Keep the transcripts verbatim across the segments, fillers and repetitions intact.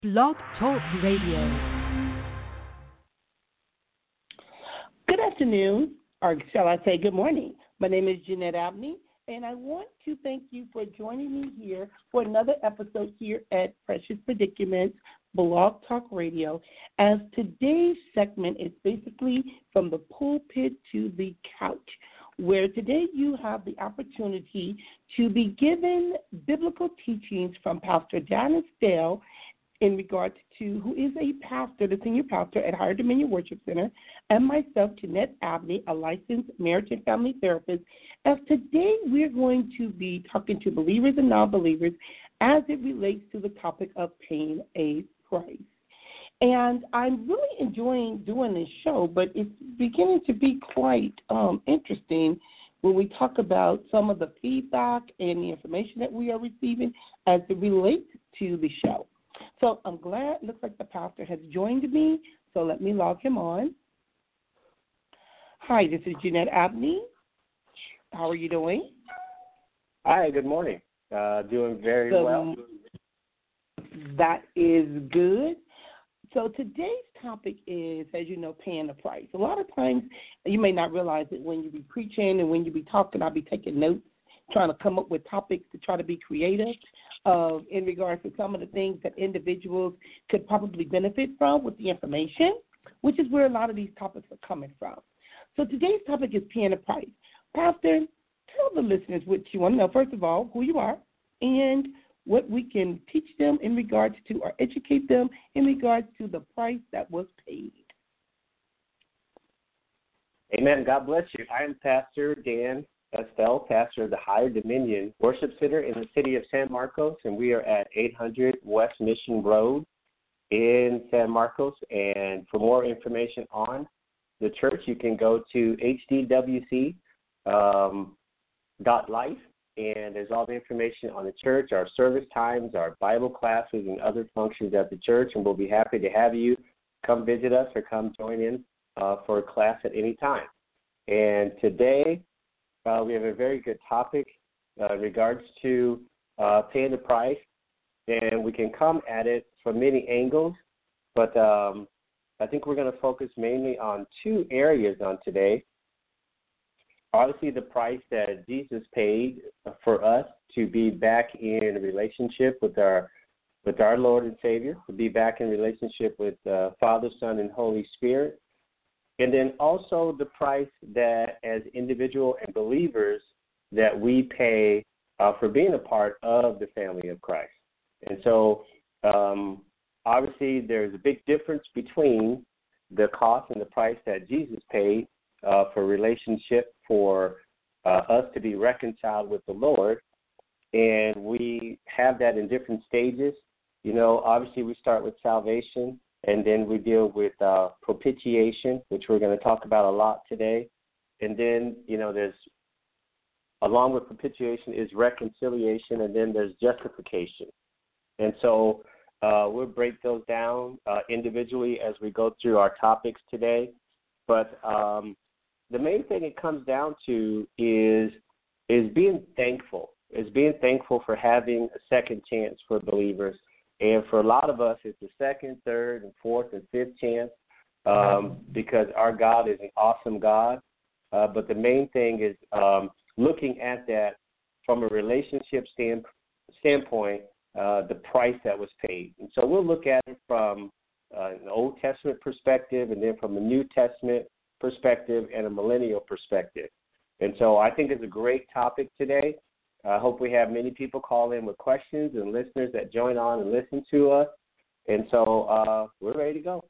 Blog Talk Radio. Good afternoon, or shall I say good morning. My name is Jeanette Abney, and I want to thank you for joining me here for another episode here at Precious Predicaments Blog Talk Radio, as today's segment is basically from the pulpit to the couch, where today you have the opportunity to be given biblical teachings from Pastor Janice Dale in regards to, who is a pastor, the senior pastor at Higher Dominion Worship Center, and myself, Jeanette Abney, a licensed marriage and family therapist, as today we're going to be talking to believers and non-believers as it relates to the topic of paying a price. And I'm really enjoying doing this show, but it's beginning to be quite um, interesting when we talk about some of the feedback and the information that we are receiving as it relates to the show. So I'm glad it looks like the pastor has joined me, so let me log him on. Hi, this is Jeanette Abney. How are you doing? Hi, good morning. Uh, doing very so, well. That is good. So today's topic is, as you know, paying the price. A lot of times you may not realize it when you be preaching and when you be talking, I'll be taking notes, trying to come up with topics to try to be creative uh, in regards to some of the things that individuals could probably benefit from with the information, which is where a lot of these topics are coming from. So today's topic is paying the price. Pastor, tell the listeners what you want to know. First of all, who you are and what we can teach them in regards to, or educate them in regards to the price that was paid. Amen. God bless you. I am Pastor Dan Estelle, pastor of the Higher Dominion Worship Center in the city of San Marcos, and we are at eight hundred West Mission Road in San Marcos. And for more information on the church, you can go to h d w c dot life, and there's all the information on the church, our service times, our Bible classes, and other functions at the church, and we'll be happy to have you come visit us or come join in uh, for a class at any time. And today, Uh, we have a very good topic uh, in regards to uh, paying the price, and we can come at it from many angles, but um, I think we're going to focus mainly on two areas on today. Obviously, the price that Jesus paid for us to be back in relationship with our with our Lord and Savior, to be back in relationship with uh, Father, Son, and Holy Spirit. And then also the price that as individual and believers that we pay uh, for being a part of the family of Christ. And so um, obviously there's a big difference between the cost and the price that Jesus paid uh, for relationship, for uh, us to be reconciled with the Lord. And we have that in different stages. You know, obviously we start with salvation, and then we deal with uh, propitiation, which we're going to talk about a lot today. And then, you know, there's, along with propitiation is reconciliation, and then there's justification. And so uh, we'll break those down uh, individually as we go through our topics today. But um, the main thing it comes down to is is being thankful, is being thankful for having a second chance for believers. And for a lot of us, it's the second, third, and fourth, and fifth chance um, because our God is an awesome God. Uh, but the main thing is um, looking at that from a relationship stand, standpoint, uh, the price that was paid. And so we'll look at it from uh, an Old Testament perspective, and then from a New Testament perspective, and a millennial perspective. And so I think it's a great topic today. I hope we have many people call in with questions, and listeners that join on and listen to us. And so uh, we're ready to go.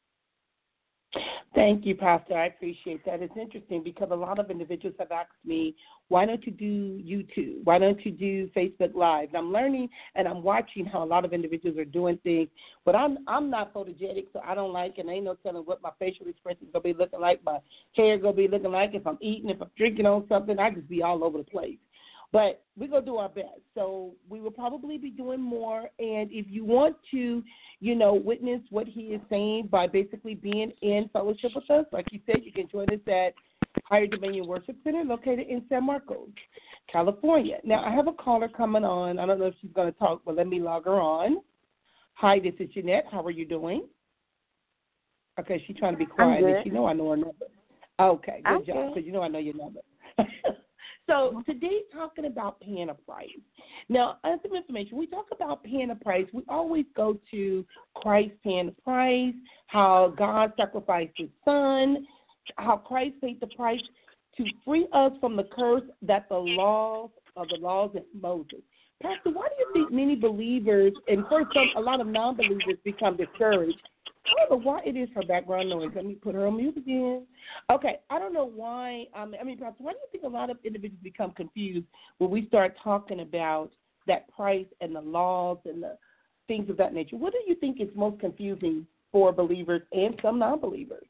Thank you, Pastor. I appreciate that. It's interesting because a lot of individuals have asked me, why don't you do YouTube? Why don't you do Facebook Live? And I'm learning and I'm watching how a lot of individuals are doing things, but I'm I'm not photogenic, so I don't like, and ain't no telling what my facial expression is going to be looking like, my hair going to be looking like, if I'm eating, if I'm drinking on something, I just be all over the place. But we're going to do our best. So we will probably be doing more. And if you want to, you know, witness what he is saying by basically being in fellowship with us, like you said, you can join us at Higher Dominion Worship Center located in San Marcos, California. Now, I have a caller coming on. I don't know if she's going to talk, but let me log her on. Hi, this is Jeanette. How are you doing? Okay, she's trying to be quiet. And she know I know her number. Okay, good I'm job, because you know I know your number. So today, talking about paying a price. Now, as some information, we talk about paying a price. We always go to Christ paying the price, how God sacrificed his son, how Christ paid the price to free us from the curse that the laws of the laws of Moses. Pastor, why do you think many believers, and first some, a lot of non-believers become discouraged? I don't know why it is her background noise. Let me put her on mute again. Okay, I don't know why. Um, I mean, Pastor, why do you think a lot of individuals become confused when we start talking about that price and the laws and the things of that nature? What do you think is most confusing for believers and some non-believers?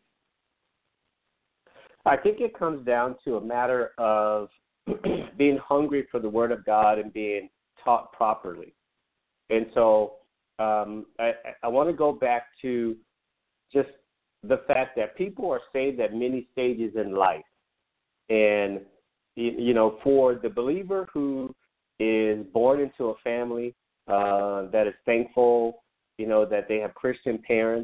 I think it comes down to a matter of being hungry for the Word of God and being taught properly. And so um, I, I want to go back to just the fact that people are saved at many stages in life. And, you know, for the believer who is born into a family uh, that is thankful, you know, that they have Christian parents,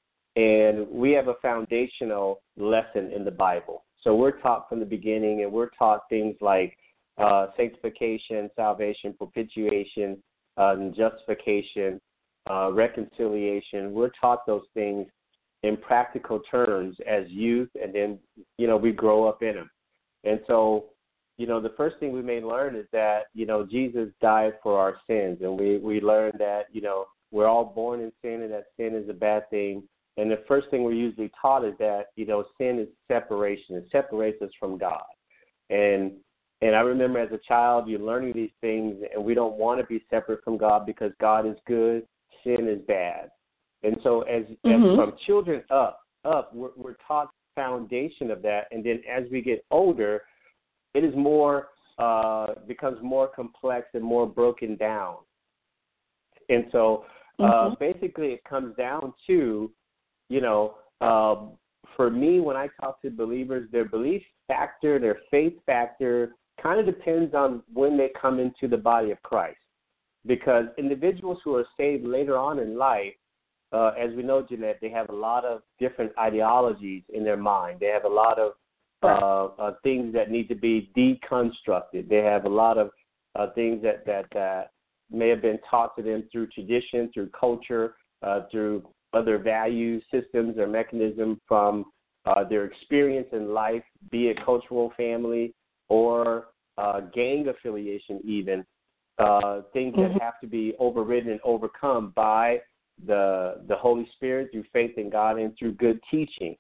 and we have a foundational lesson in the Bible. So we're taught from the beginning, and we're taught things like uh, sanctification, salvation, propitiation, uh, justification, uh, reconciliation. We're taught those things in practical terms as youth, and then, you know, we grow up in them. And so, you know, the first thing we may learn is that, you know, Jesus died for our sins, and we, we learn that, you know, we're all born in sin and that sin is a bad thing. And the first thing we're usually taught is that, you know, sin is separation. It separates us from God. And and I remember as a child, you're learning these things, and we don't want to be separate from God because God is good, sin is bad. And so as, mm-hmm. as from children up, up, we're, we're taught the foundation of that. And then as we get older, it is more, uh, becomes more complex and more broken down. And so uh, mm-hmm. basically it comes down to, you know, uh, for me, when I talk to believers, their belief factor, their faith factor kind of depends on when they come into the body of Christ. Because individuals who are saved later on in life, uh, as we know, Jeanette, they have a lot of different ideologies in their mind. They have a lot of uh, uh, things that need to be deconstructed. They have a lot of uh, things that, that, that may have been taught to them through tradition, through culture, uh, through other value systems or mechanisms from uh, their experience in life, be it cultural, family, or uh, gang affiliation even, uh, things mm-hmm. that have to be overridden and overcome by the the Holy Spirit through faith in God and through good teaching.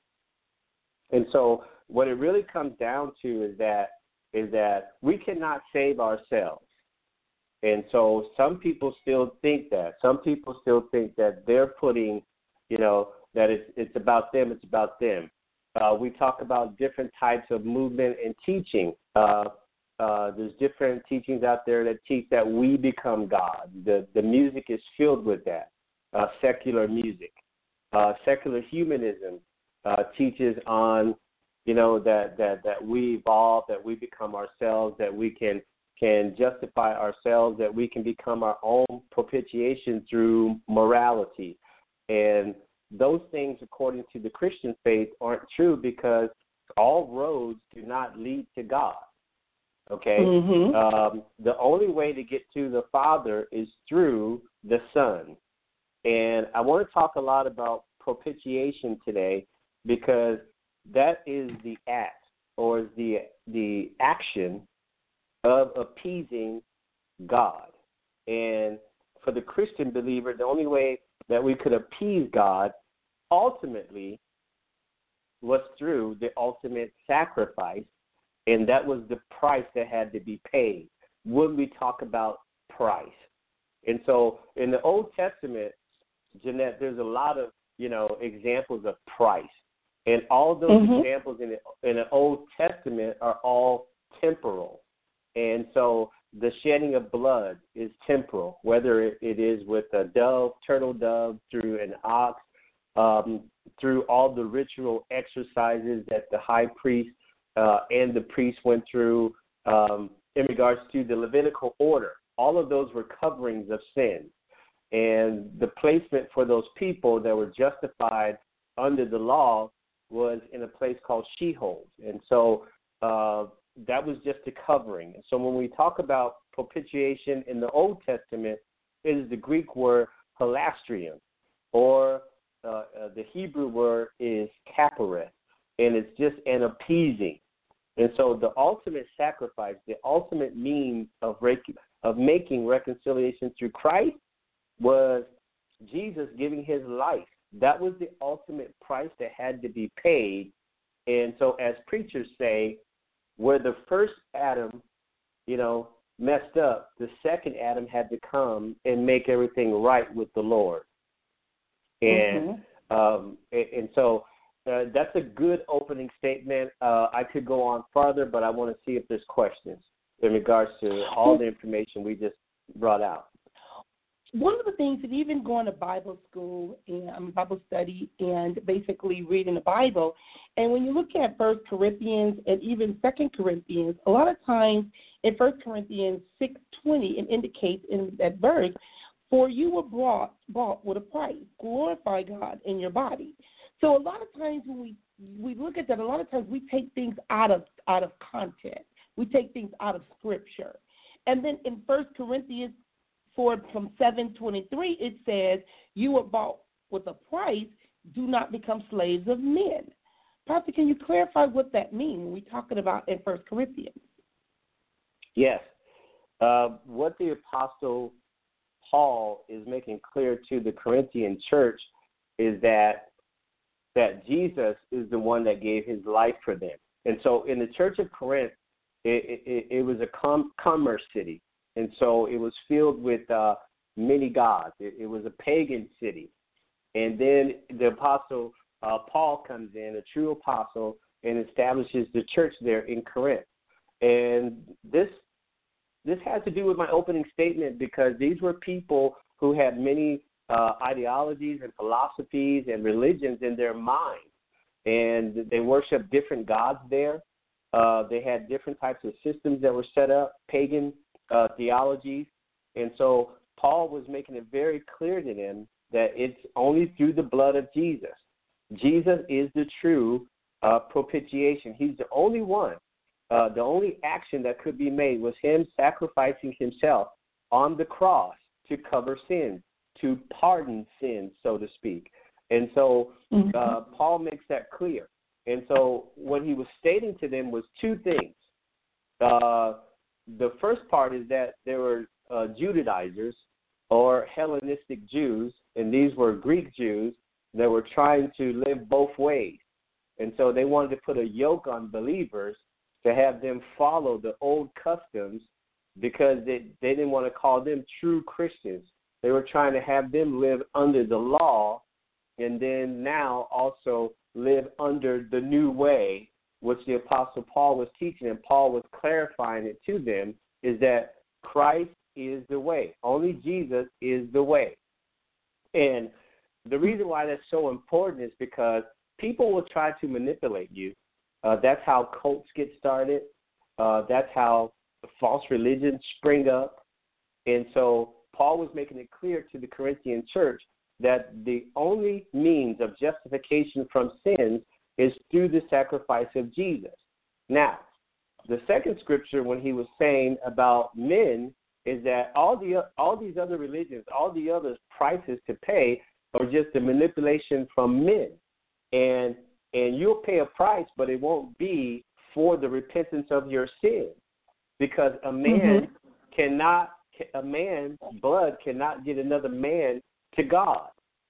And so what it really comes down to is that is that we cannot save ourselves. And so some people still think that. Some people still think that they're putting, you know, that it's, it's about them, it's about them. Uh, we talk about different types of movement and teaching. Uh, uh, there's different teachings out there that teach that we become God. The, the music is filled with that, uh, secular music. Uh, secular humanism uh, teaches on, you know, that, that, that we evolve, that we become ourselves, that we can can justify ourselves, that we can become our own propitiation through morality. And those things, according to the Christian faith, aren't true because all roads do not lead to God. Okay? Mm-hmm. Um, the only way to get to the Father is through the Son. And I want to talk a lot about propitiation today because that is the act or is the the action of appeasing God. And for the Christian believer, the only way that we could appease God ultimately was through the ultimate sacrifice, and that was the price that had to be paid when we talk about price. And so in the Old Testament, Jeanette, there's a lot of, you know, examples of price. And all those mm-hmm. examples in the, in the Old Testament are all temporal. And so the shedding of blood is temporal, whether it, it is with a dove, turtle dove, through an ox, um, through all the ritual exercises that the high priest uh, and the priest went through um, in regards to the Levitical order. All of those were coverings of sin. And the placement for those people that were justified under the law was in a place called Sheol. And so uh, that was just a covering. And so when we talk about propitiation in the Old Testament, it is the Greek word hilastrion, or uh, uh, the Hebrew word is kapareth, and it's just an appeasing. And so the ultimate sacrifice, the ultimate means of rec- of making reconciliation through Christ was Jesus giving his life. That was the ultimate price that had to be paid. And so as preachers say, where the first Adam, you know, messed up, the second Adam had to come and make everything right with the Lord. And mm-hmm. um, and, and so uh, that's a good opening statement. Uh, I could go on farther, but I want to see if there's questions in regards to all the information we just brought out. One of the things that even going to Bible school and um, Bible study and basically reading the Bible, and when you look at First Corinthians and even Second Corinthians, a lot of times in First Corinthians six twenty, it indicates in that verse, "For you were brought bought with a price. Glorify God in your body." So a lot of times when we we look at that, a lot of times we take things out of out of context. We take things out of Scripture, and then in First Corinthians For from seven twenty-three, it says, "You were bought with a price. Do not become slaves of men." Pastor, can you clarify what that means when we're talking about in First Corinthians? Yes. Uh, what the Apostle Paul is making clear to the Corinthian church is that that Jesus is the one that gave his life for them. And so in the church of Corinth, it, it, it was a com- commerce city. And so it was filled with uh, many gods. It, it was a pagan city. And then the apostle uh, Paul comes in, a true apostle, and establishes the church there in Corinth. And this this has to do with my opening statement, because these were people who had many uh, ideologies and philosophies and religions in their mind. And they worshiped different gods there. Uh, they had different types of systems that were set up, pagan Uh, theologies. And so Paul was making it very clear to them that it's only through the blood of Jesus. Jesus is the true uh, propitiation. He's the only one. Uh, the only action that could be made was him sacrificing himself on the cross to cover sins, to pardon sins, so to speak. And so mm-hmm. uh, Paul makes that clear. And so what he was stating to them was two things. Uh, The first part is that there were uh, Judaizers or Hellenistic Jews, and these were Greek Jews that were trying to live both ways. And so they wanted to put a yoke on believers to have them follow the old customs, because they, they didn't want to call them true Christians. They were trying to have them live under the law and then now also live under the new way, which the Apostle Paul was teaching, and Paul was clarifying it to them, is that Christ is the way. Only Jesus is the way. And the reason why that's so important is because people will try to manipulate you. Uh, that's how cults get started. Uh, that's how false religions spring up. And so Paul was making it clear to the Corinthian church that the only means of justification from sins is through the sacrifice of Jesus. Now, the second scripture, when he was saying about men, is that all the all these other religions, all the other prices to pay are just a manipulation from men. And and you'll pay a price, but it won't be for the repentance of your sin, because a man mm-hmm. cannot, a man's blood cannot get another man to God.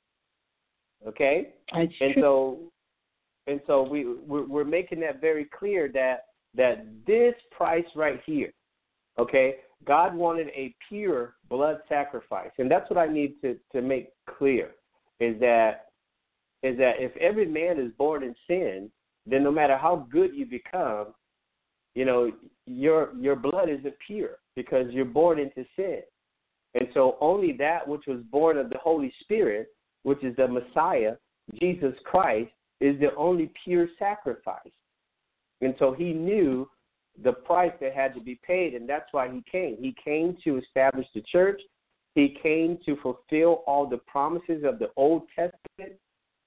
Okay? That's and true. so And so we, we're, we're making that very clear that that this price right here, okay, God wanted a pure blood sacrifice. And that's what I need to, to make clear, is that is that if every man is born in sin, then no matter how good you become, you know, your your blood isn't pure, because you're born into sin. And so only that which was born of the Holy Spirit, which is the Messiah, Jesus Christ, is the only pure sacrifice. And so he knew the price that had to be paid, and that's why he came. He came to establish the church. He came to fulfill all the promises of the Old Testament,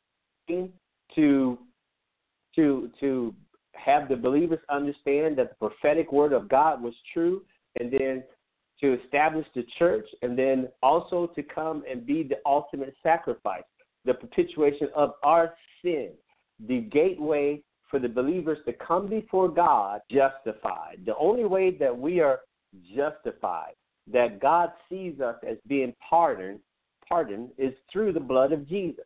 to, to, to have the believers understand that the prophetic word of God was true, and then to establish the church, and then also to come and be the ultimate sacrifice, the perpetuation of our sin, the gateway for the believers to come before God justified. The only way that we are justified, that God sees us as being pardoned, pardoned is through the blood of Jesus.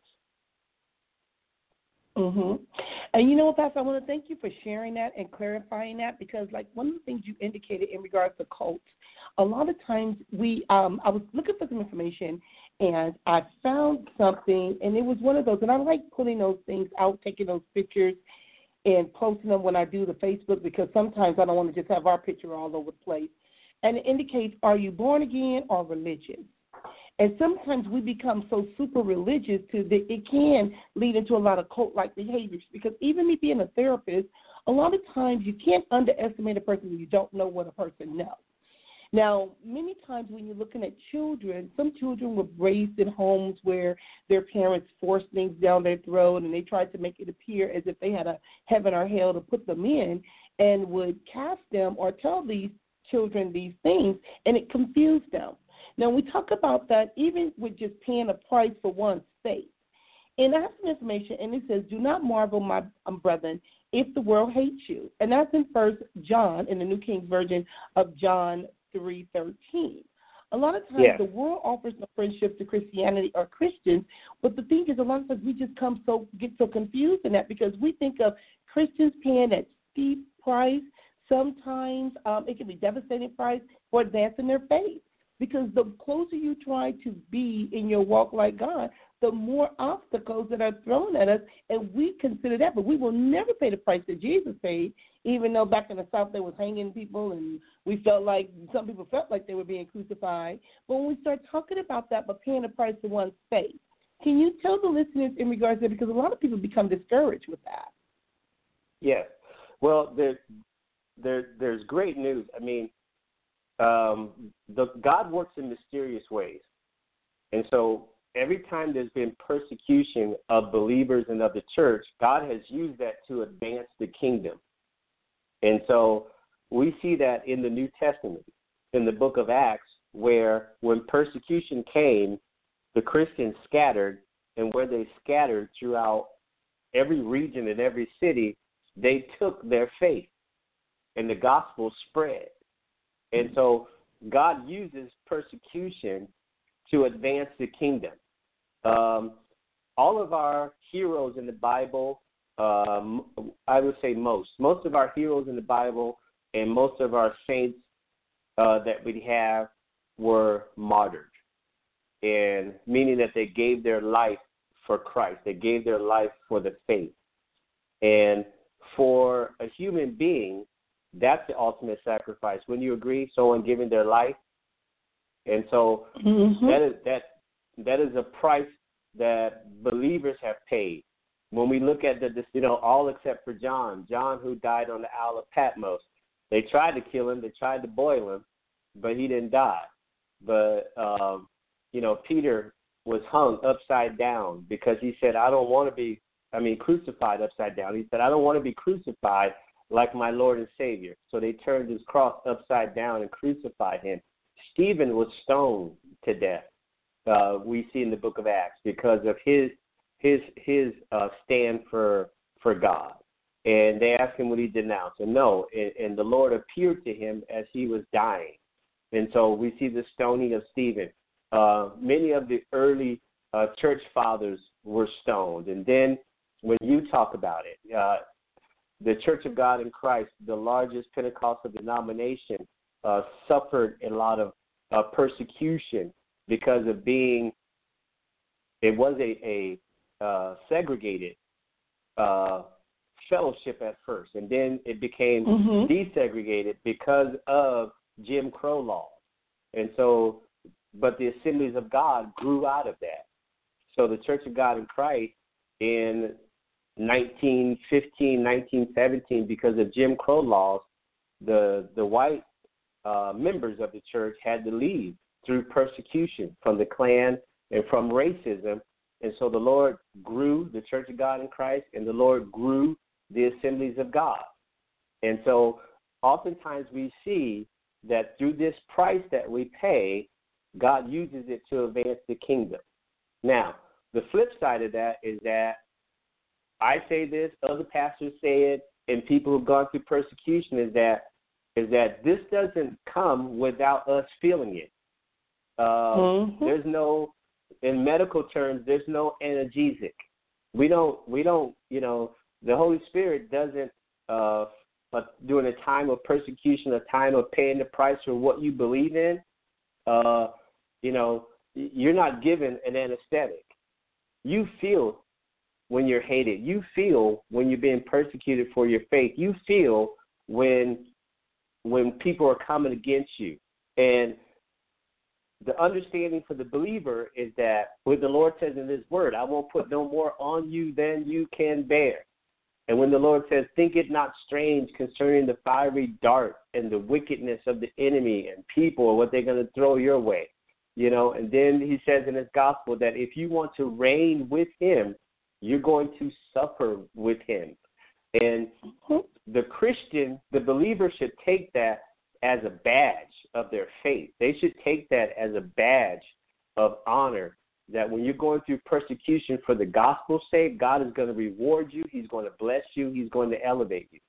Mm-hmm. And you know what, Pastor, I want to thank you for sharing that and clarifying that, because, like, one of the things you indicated in regards to cults, a lot of times we, um, I was looking for some information, and I found something, and it was one of those, and I like putting those things out, taking those pictures and posting them when I do the Facebook, because sometimes I don't want to just have our picture all over the place. And it indicates, are you born again or religious? And sometimes we become so super religious to that it can lead into a lot of cult-like behaviors, because even me being a therapist, a lot of times you can't underestimate a person when you don't know what a person knows. Now, many times when you're looking at children, some children were raised in homes where their parents forced things down their throat, and they tried to make it appear as if they had a heaven or hell to put them in, and would cast them or tell these children these things, and it confused them. Now, we talk about that even with just paying a price for one's faith. And I have some information, and it says, do not marvel, my um, brethren, if the world hates you. And that's in First John, in the New King Version of John three thirteen. A lot of times yeah. the world offers no friendship to Christianity or Christians, but the thing is, a lot of times we just come so get so confused in that, because we think of Christians paying that steep price. Sometimes um, it can be devastating price for advancing their faith, because the closer you try to be in your walk like God, the more obstacles that are thrown at us, and we consider that, but we will never pay the price that Jesus paid, even though back in the South they was hanging people, and we felt like, some people felt like they were being crucified. But when we start talking about that, but paying the price for one's faith, can you tell the listeners in regards to that, because a lot of people become discouraged with that? Yes. Well, there, there, there's great news. I mean, um, the, God works in mysterious ways. And so every time there's been persecution of believers and of the church, God has used that to advance the kingdom. And so we see that in the New Testament, in the book of Acts, where when persecution came, the Christians scattered, and where they scattered throughout every region and every city, they took their faith, and the gospel spread. And so God uses persecution to advance the kingdom. Um, all of our heroes in the Bible, um, I would say most, most of our heroes in the Bible and most of our saints uh, that we have were martyred, and meaning that they gave their life for Christ. They gave their life for the faith. And for a human being, that's the ultimate sacrifice. Wouldn't you agree? Someone giving their life. And so mm-hmm. that is that that is a price that believers have paid. When we look at the, you know, all except for John, John who died on the Isle of Patmos. They tried to kill him. They tried to boil him, but he didn't die. But, um, you know, Peter was hung upside down because he said, I don't want to be, I mean, crucified upside down. He said, I don't want to be crucified like my Lord and Savior. So they turned his cross upside down and crucified him. Stephen was stoned to death, uh, we see in the book of Acts, because of his his his uh, stand for for God. And they asked him, would he denounce? And no, and, and the Lord appeared to him as he was dying. And so we see the stoning of Stephen. Uh, many of the early uh, church fathers were stoned. And then when you talk about it, uh, the Church of God in Christ, the largest Pentecostal denomination, uh, suffered a lot of uh, persecution because of being, it was a, a uh, segregated uh, fellowship at first, and then it became mm-hmm. desegregated because of Jim Crow laws. And so, but the Assemblies of God grew out of that. So the Church of God in Christ in nineteen fifteen, nineteen seventeen, because of Jim Crow laws, the the white uh, members of the church had to leave through persecution from the Klan and from racism. And so the Lord grew the Church of God in Christ, and the Lord grew the Assemblies of God. And so oftentimes we see that through this price that we pay, God uses it to advance the kingdom. Now, the flip side of that is that I say this, other pastors say it, and people who've gone through persecution is that is that this doesn't come without us feeling it. Uh, mm-hmm. There's no, in medical terms, there's no analgesic. We don't, we don't, you know, the Holy Spirit doesn't, uh, but during a time of persecution, a time of paying the price for what you believe in, uh, you know, you're not given an anesthetic. You feel when you're hated. You feel when you're being persecuted for your faith. You feel when when people are coming against you. And the understanding for the believer is that what the Lord says in his word, I won't put no more on you than you can bear. And when the Lord says, think it not strange concerning the fiery dart and the wickedness of the enemy and people or what they're going to throw your way, you know, and then he says in his gospel that if you want to reign with him, you're going to suffer with him. And the Christian, the believer should take that as a badge of their faith. They should take that as a badge of honor, that when you're going through persecution for the gospel's sake, God is going to reward you. He's going to bless you. He's going to elevate you.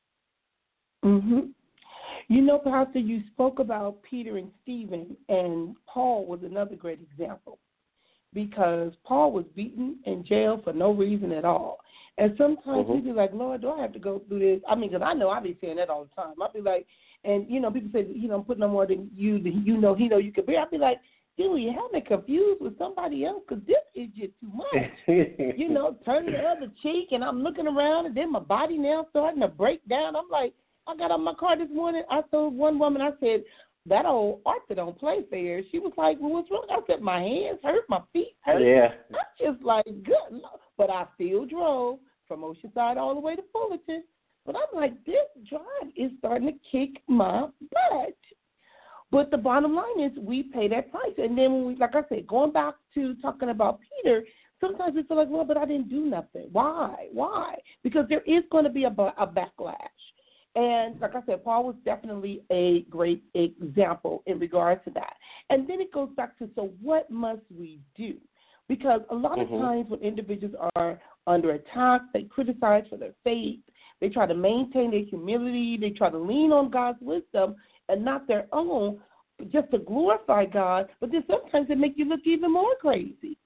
Mm-hmm. You know, Pastor, you spoke about Peter and Stephen, and Paul was another great example, because Paul was beaten in jail for no reason at all. And sometimes mm-hmm. we'd be like, Lord, do I have to go through this? I mean, because I know I be saying that all the time. I'd be like, and, you know, people say, you know, put no more than you, than you know, he know you can bear. I'd be like, dude, you have me confused with somebody else, because this is just too much. You know, turning the other cheek, and I'm looking around, and then my body now starting to break down. I'm like, I got out of my car this morning. I told one woman, I said, that old Arthur don't play fair. She was like, well, what's wrong? I said, my hands hurt, my feet hurt. Yeah. I'm just like, good Lord. But I still drove from Oceanside all the way to Fullerton. But I'm like, this drive is starting to kick my butt. But the bottom line is we pay that price. And then, when we, like I said, going back to talking about Peter, sometimes we feel like, well, but I didn't do nothing. Why? Why? Because there is going to be a, a backlash. And like I said, Paul was definitely a great example in regards to that. And then it goes back to, so what must we do? Because a lot mm-hmm. of times when individuals are under attack, they criticize for their faith. They try to maintain their humility. They try to lean on God's wisdom and not their own, just to glorify God. But then sometimes it makes you look even more crazy.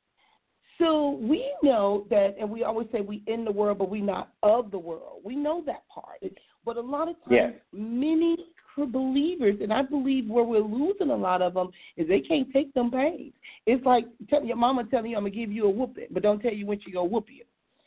So we know that, and we always say we in the world, but we not of the world. We know that part. But a lot of times, yes. many believers, and I believe where we're losing a lot of them, is they can't take them pains. It's like tell, your mama telling you, I'm going to give you a whooping, but don't tell you when she's going to whoop you.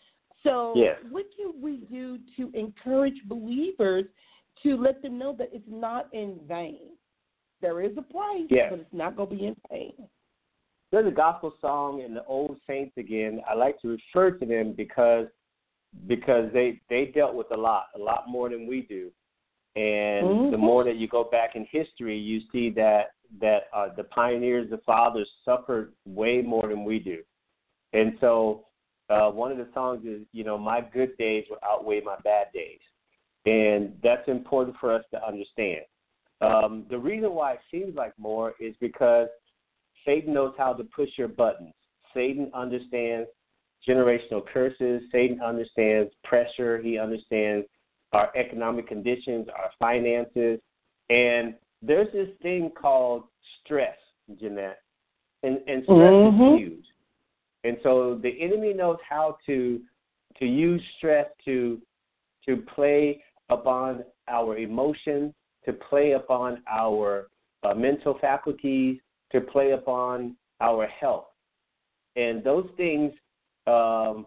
So yes. what can we do to encourage believers to let them know that it's not in vain? There is a price, yes. but it's not going to be in vain. There's a gospel song in the Old Saints again. I like to refer to them because because they, they dealt with a lot, a lot more than we do. And mm-hmm. the more that you go back in history, you see that that uh, the pioneers, the fathers, suffered way more than we do. And so uh, one of the songs is, you know, my good days will outweigh my bad days. And that's important for us to understand. Um, the reason why it seems like more is because Satan knows how to push your buttons. Satan understands generational curses. Satan understands pressure. He understands our economic conditions, our finances. And there's this thing called stress, Jeanette. And, and stress mm-hmm. is huge. And so the enemy knows how to to use stress to to play upon our emotions, to play upon our uh, mental faculties, to play upon our health. And those things um,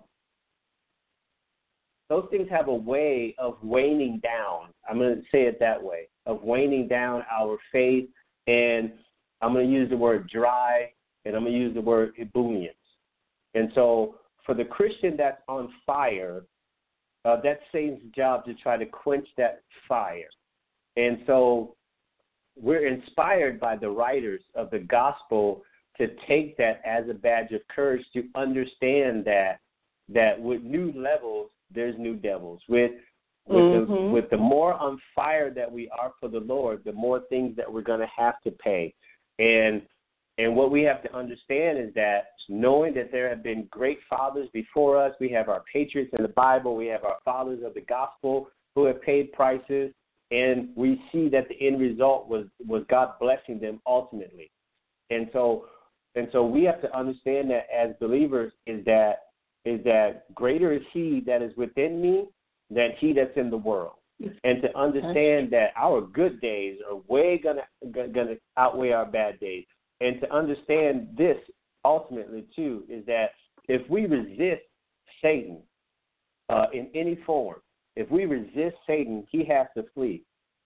those things have a way of waning down. I'm going to say it that way, of waning down our faith. And I'm going to use the word dry, and I'm going to use the word ebullience. And so for the Christian that's on fire, uh, that's Satan's job to try to quench that fire. And so we're inspired by the writers of the gospel to take that as a badge of courage, to understand that that with new levels, there's new devils. With with mm-hmm. the with the more on fire that we are for the Lord, the more things that we're going to have to pay. And and what we have to understand is that knowing that there have been great fathers before us, we have our patriots in the Bible, we have our fathers of the gospel who have paid prices, and we see that the end result was, was God blessing them ultimately. And so and so we have to understand that as believers is that is that greater is he that is within me than he that's in the world. And to understand that our good days are way gonna gonna outweigh our bad days. And to understand this ultimately too is that if we resist Satan uh, in any form, if we resist Satan, he has to flee.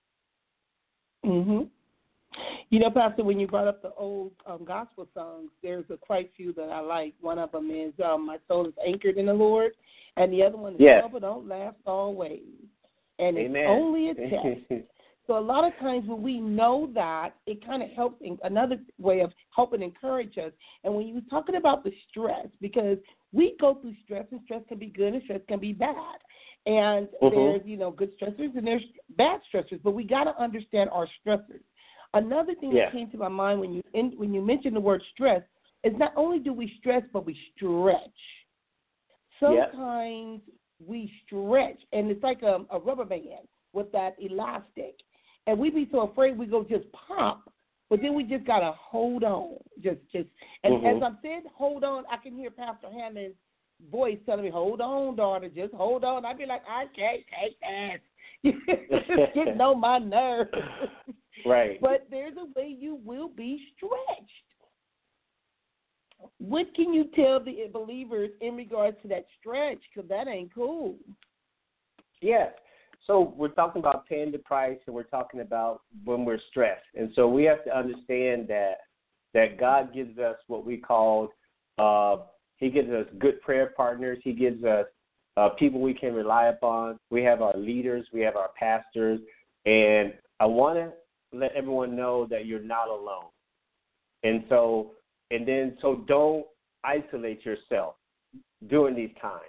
Mhm. You know, Pastor, when you brought up the old um, gospel songs, there's a quite few that I like. One of them is um, "My Soul is Anchored in the Lord," and the other one is yes. "Trouble Don't Last Always," and it's Amen. only a test. So a lot of times when we know that, it kind of helps, in another way of helping encourage us. And when you were talking about the stress, because we go through stress, and stress can be good and stress can be bad. And mm-hmm. there's, you know, good stressors and there's bad stressors, but we got to understand our stressors. Another thing yeah. that came to my mind when you in, when you mentioned the word stress is not only do we stress, but we stretch. Sometimes yep. we stretch, and it's like a, a rubber band with that elastic. And we be so afraid we go just pop, but then we just got to hold on. Just, just, and mm-hmm. as I'm saying, hold on, I can hear Pastor Hammond's voice telling me, hold on, daughter, just hold on. I'd be like, I can't take this. It's getting on my nerves. Right. But there's a way you will be stretched. What can you tell the believers in regards to that stretch? Because that ain't cool. Yes. So we're talking about paying the price, and we're talking about when we're stressed. And so we have to understand that that God gives us what we call, uh, he gives us good prayer partners. He gives us uh, people we can rely upon. We have our leaders. We have our pastors. And I want to let everyone know that you're not alone. And so, and then, so don't isolate yourself during these times.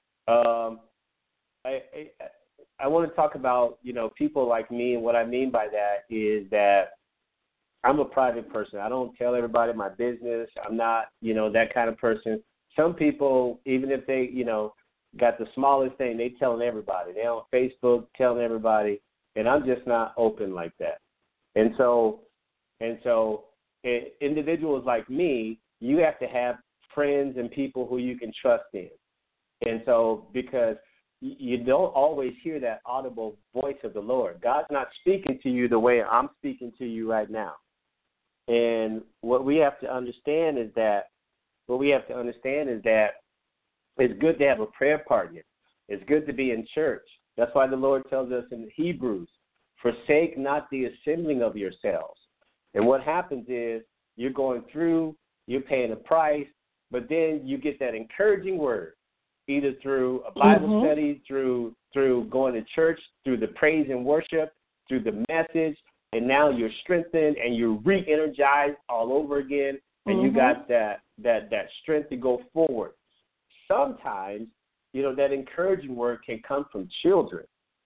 Um, I, I I want to talk about, you know, people like me, and what I mean by that is that I'm a private person. I don't tell everybody my business. I'm not, you know, that kind of person. Some people, even if they, you know, got the smallest thing, they telling everybody. They're on Facebook telling everybody, and I'm just not open like that. And so, and so it, individuals like me, you have to have friends and people who you can trust in. And so, because you don't always hear that audible voice of the Lord. God's not speaking to you the way I'm speaking to you right now. And what we have to understand is that, what we have to understand is that it's good to have a prayer partner. It's good to be in church. That's why the Lord tells us in Hebrews, forsake not the assembling of yourselves. And what happens is you're going through, you're paying a price, but then you get that encouraging word, either through a Bible mm-hmm. study, through through going to church, through the praise and worship, through the message, and now you're strengthened and you're re-energized all over again, and mm-hmm. you got that, that, that strength to go forward. Sometimes, you know, that encouraging word can come from children.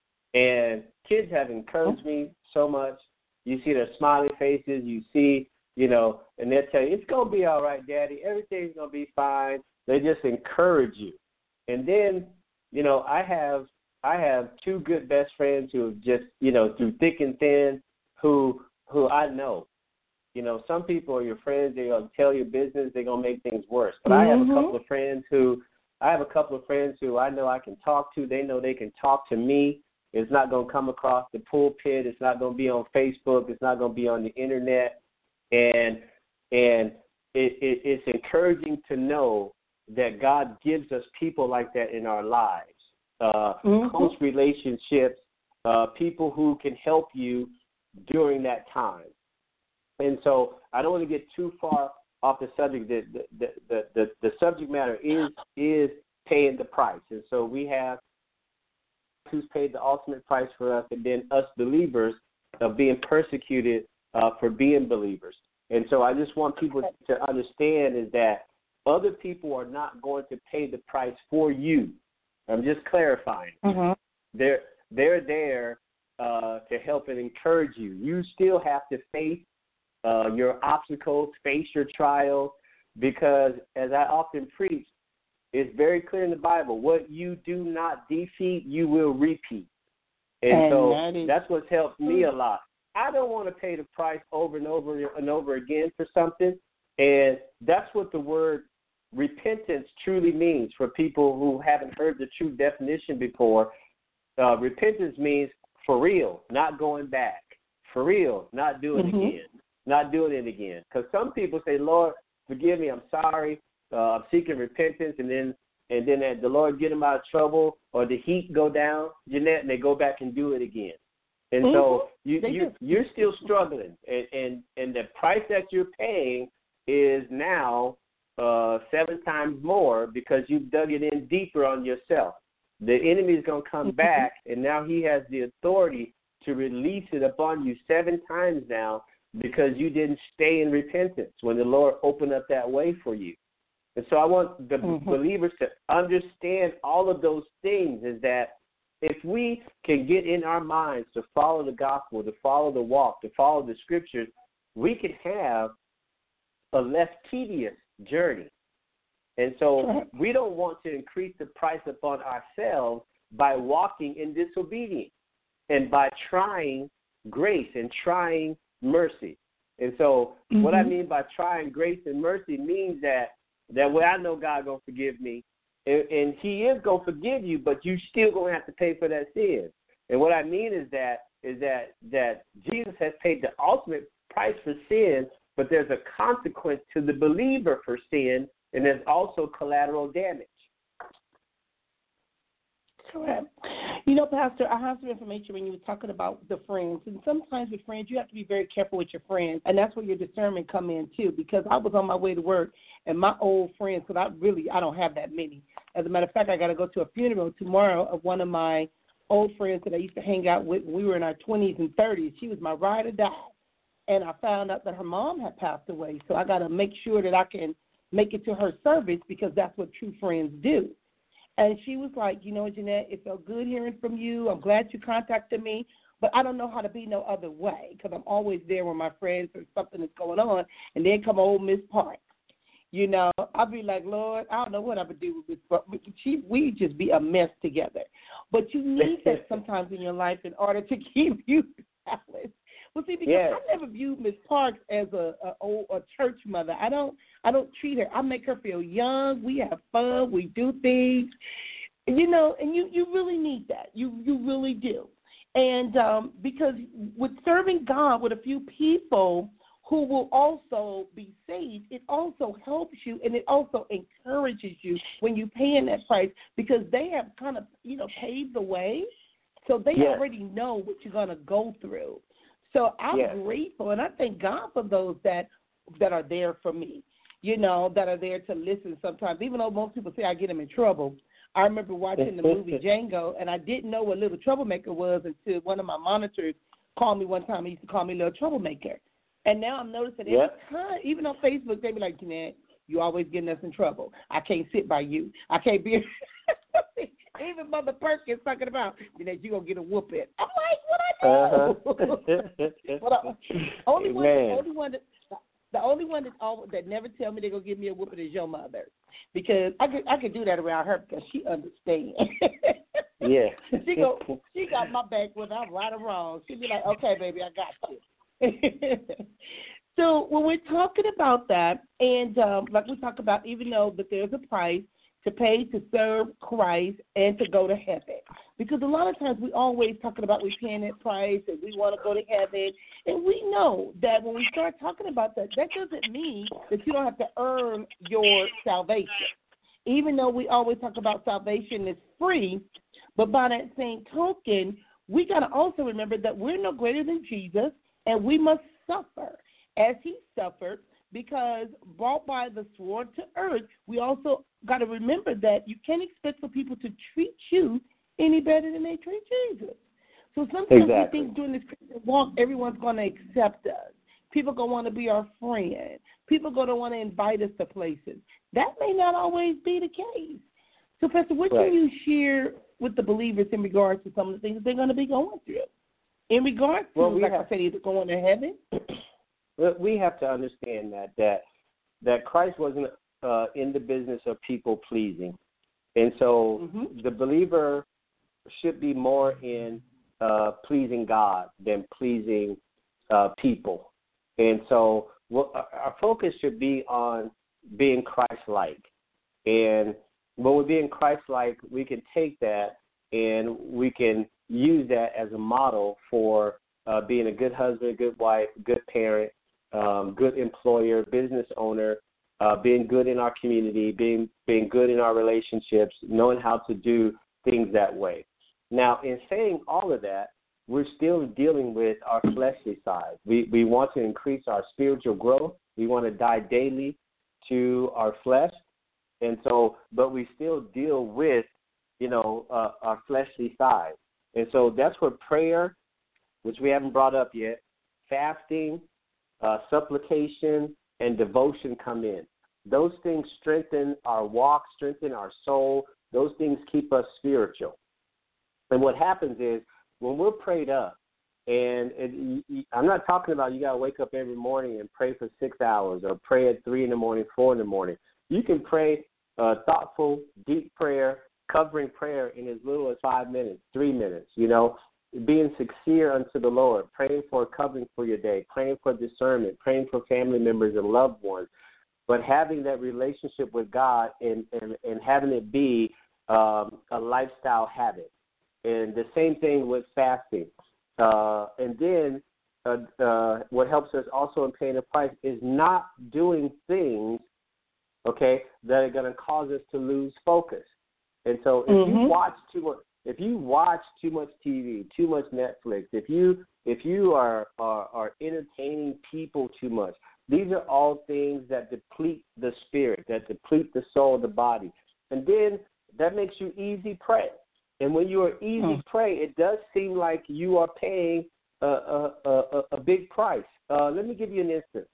And kids have encouraged me so much. You see their smiley faces, you see, you know, and they'll tell you, it's going to be all right, Daddy. Everything's going to be fine. They just encourage you. And then, you know, I have I have two good best friends who have just, you know, through thick and thin, who who I know. You know, some people are your friends. They're going to tell your business. They're going to make things worse. But mm-hmm. I have a couple of friends who I have a couple of friends who I know I can talk to. They know they can talk to me. It's not going to come across the pulpit. It's not going to be on Facebook. It's not going to be on the internet. And and it, it, it's encouraging to know that God gives us people like that in our lives, uh, mm-hmm. close relationships, uh, people who can help you during that time. And so I don't want to get too far off the subject. The, the, the, the, the subject matter is is paying the price. And so we have who's paid the ultimate price for us, and then us believers of being persecuted uh, for being believers. And so I just want people to understand is that other people are not going to pay the price for you. I'm just clarifying. Mm-hmm. They're, they're there uh, to help and encourage you. You still have to face uh, your obstacles, face your trials, because as I often preach, it's very clear in the Bible, what you do not defeat, you will repeat. And, and so that is, that's what's helped me a lot. I don't want to pay the price over and over and over again for something. And that's what the word repentance truly means for people who haven't heard the true definition before. Uh, repentance means for real, not going back. For real, not doing mm-hmm. it again. Not doing it again. Because some people say, Lord, forgive me, I'm sorry. Uh, I'm seeking repentance, and then and then the Lord get them out of trouble, or the heat go down, Jeanette, and they go back and do it again. And mm-hmm. so you, you you're still struggling, and, and and the price that you're paying is now uh, seven times more because you've dug it in deeper on yourself. The enemy is going to come mm-hmm. back, and now he has the authority to release it upon you seven times now because you didn't stay in repentance when the Lord opened up that way for you. And so I want the mm-hmm. believers to understand all of those things, is that if we can get in our minds to follow the gospel, to follow the walk, to follow the scriptures, we can have a less tedious journey. And so we don't want to increase the price upon ourselves by walking in disobedience and by trying grace and trying mercy. And so mm-hmm. what I mean by trying grace and mercy means that that way I know God going to forgive me, and, and he is going to forgive you, but you still going to have to pay for that sin. And what I mean is that is that that Jesus has paid the ultimate price for sin, but there's a consequence to the believer for sin, and there's also collateral damage. Correct. You know, Pastor, I have some information when you were talking about the friends. And sometimes with friends, you have to be very careful with your friends. And that's where your discernment come in, too, because I was on my way to work, and my old friends, because I really, I don't have that many. As a matter of fact, I got to go to a funeral tomorrow of one of my old friends that I used to hang out with when we were in our twenties and thirties. She was my ride or die. And I found out that her mom had passed away. So I got to make sure that I can make it to her service, because that's what true friends do. And she was like, you know, Jeanette, it felt good hearing from you. I'm glad you contacted me, but I don't know how to be no other way, because I'm always there when my friends or something is going on, and then come old Miss Park. You know, I'll be like, Lord, I don't know what I would do with Miss Park. She, we just be a mess together. But you need that sometimes in your life in order to keep you balanced. Well, see, because yes. I never viewed Miss Parks as a, a old a church mother. I don't I don't treat her. I make her feel young. We have fun. We do things, you know. And you, you really need that. You you really do. And um, because with serving God with a few people who will also be saved, it also helps you, and it also encourages you when you pay in that price, because they have kind of, you know, paved the way, so they yes. already know what you're going to go through. So I'm yes. grateful, and I thank God for those that that are there for me, you know, that are there to listen sometimes. Even though most people say I get them in trouble, I remember watching the movie Django, and I didn't know what Little Troublemaker was until one of my monitors called me one time. He used to call me Little Troublemaker. And now I'm noticing every yep. time, even on Facebook, they be like, Jeanette, you always getting us in trouble. I can't sit by you. I can't be even Mother Perkins talking about, Jeanette, you going to get a whooping. I'm like, what I do? Uh-huh. But I, only one, the only one that, the only one that, all, that never tell me they're going to give me a whooping is your mother. Because I could, I could do that around her because she understands. Yeah. she go, she got my back whether I'm right or wrong. She'd be like, okay, baby, I got you. So when we're talking about that, and um, like we talk about, even though that there's a price to pay to serve Christ and to go to heaven, because a lot of times we always talking about we paying that price and we want to go to heaven, and we know that when we start talking about that, that doesn't mean that you don't have to earn your salvation. Even though we always talk about salvation is free, but by that same token, we got to also remember that we're no greater than Jesus, and we must suffer as he suffered, because brought by the sword to earth. We also got to remember that you can't expect for people to treat you any better than they treat Jesus. So sometimes exactly. we think during this Christian walk, everyone's going to accept us. People going to want to be our friend. People going to want to invite us to places. That may not always be the case. So, Pastor, what right. can you share with the believers in regards to some of the things they're going to be going through? In regards to, well, we like have, I said, either going to heaven? We have to understand that that, that Christ wasn't uh, in the business of people pleasing. And so mm-hmm. the believer should be more in uh, pleasing God than pleasing uh, people. And so well, our focus should be on being Christ-like. And when we're being Christ-like, we can take that and we can use that as a model for uh, being a good husband, good wife, good parent, um, good employer, business owner, uh, being good in our community, being being good in our relationships, knowing how to do things that way. Now, in saying all of that, we're still dealing with our fleshly side. We we want to increase our spiritual growth. We want to die daily to our flesh. And so, but we still deal with, you know, uh, our fleshly side. And so that's where prayer, which we haven't brought up yet, fasting, uh, supplication, and devotion come in. Those things strengthen our walk, strengthen our soul. Those things keep us spiritual. And what happens is when we're prayed up, and it, I'm not talking about you got to wake up every morning and pray for six hours or pray at three in the morning, four in the morning. You can pray uh, thoughtful, deep prayer, covering prayer in as little as five minutes, three minutes, you know, being sincere unto the Lord, praying for covering for your day, praying for discernment, praying for family members and loved ones, but having that relationship with God and, and, and having it be um, a lifestyle habit. And the same thing with fasting. Uh, and then uh, uh, what helps us also in paying the price is not doing things, okay, that are going to cause us to lose focus. And so if mm-hmm. you watch too much, if you watch too much T V, too much Netflix, if you if you are, are are entertaining people too much, these are all things that deplete the spirit, that deplete the soul, the body, and then that makes you easy prey. And when you are easy mm-hmm. prey, it does seem like you are paying a a, a, a big price. Uh, let me give you an instance.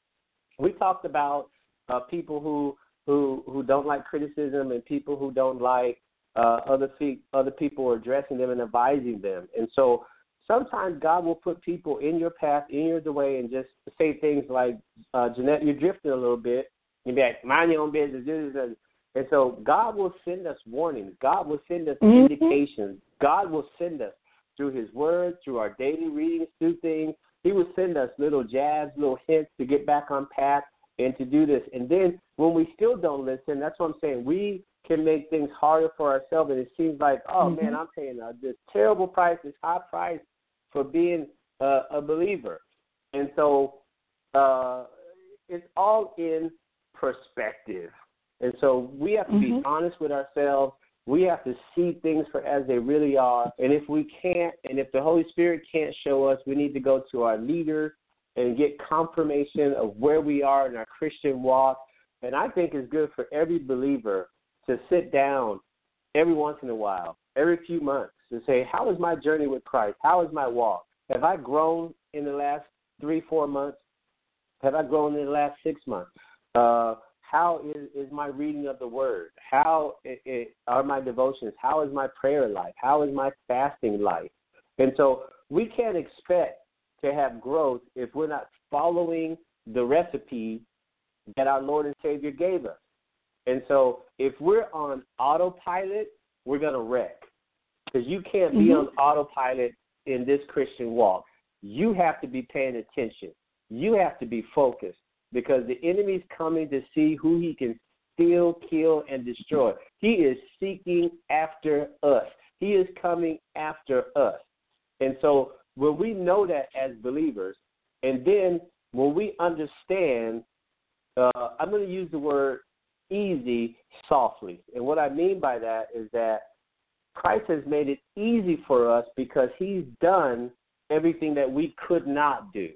We talked about uh, people who. Who, who don't like criticism and people who don't like uh, other fe- other people addressing them and advising them. And so sometimes God will put people in your path, in your way, and just say things like, uh, Jeanette, you're drifting a little bit. You'll be like, mind your own business. And so God will send us warnings. God will send us mm-hmm. indications. God will send us through his word, through our daily readings, through things. He will send us little jabs, little hints to get back on path and to do this. And then when we still don't listen, that's what I'm saying. We can make things harder for ourselves, and it seems like, oh, mm-hmm. man, I'm paying a, this terrible price, this high price for being uh, a believer. And so uh, it's all in perspective. And so we have to mm-hmm. be honest with ourselves. We have to see things for as they really are. And if we can't, and if the Holy Spirit can't show us, we need to go to our leader and get confirmation of where we are in our Christian walk. And I think it's good for every believer to sit down every once in a while, every few months, and say, how is my journey with Christ? How is my walk? Have I grown in the last three, four months? Have I grown in the last six months? Uh, how is, is my reading of the Word? How it, it, are my devotions? How is my prayer life? How is my fasting life? And so we can't expect to have growth if we're not following the recipe that our Lord and Savior gave us. And so if we're on autopilot, we're going to wreck, because you can't mm-hmm. be on autopilot in this Christian walk. You have to be paying attention. You have to be focused, because the enemy's coming to see who he can steal, kill, and destroy. He is seeking after us. He is coming after us. And so when we know that as believers, and then when we understand, uh, I'm going to use the word easy softly. And what I mean by that is that Christ has made it easy for us because he's done everything that we could not do.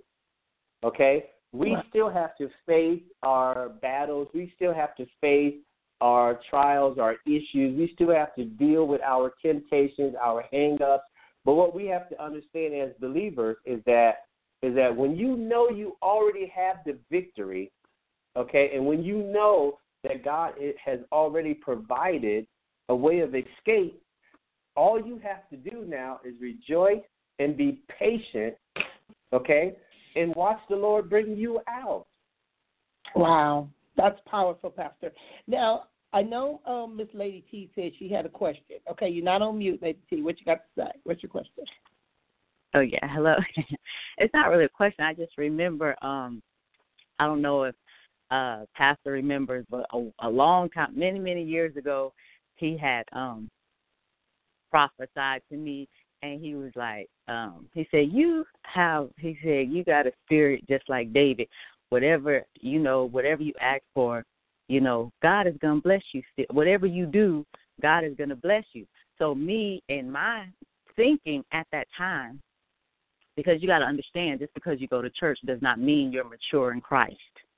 Okay? We right. still have to face our battles. We still have to face our trials, our issues. We still have to deal with our temptations, our hang-ups. But what we have to understand as believers is that is that when you know you already have the victory, okay, and when you know that God has already provided a way of escape, all you have to do now is rejoice and be patient, okay, and watch the Lord bring you out. Wow, that's powerful, Pastor. Now, I know um, Miss Lady T said she had a question. Okay, you're not on mute, Lady T. What you got to say? What's your question? Oh, yeah, hello. It's not really a question. I just remember, um, I don't know if uh, Pastor remembers, but a, a long time, many, many years ago, he had um, prophesied to me, and he was like, um, he said, you have, he said, you got a spirit just like David. Whatever, you know, whatever you ask for, you know, God is going to bless you. Whatever you do, God is going to bless you. So me and my thinking at that time, because you got to understand, just because you go to church does not mean you're mature in Christ.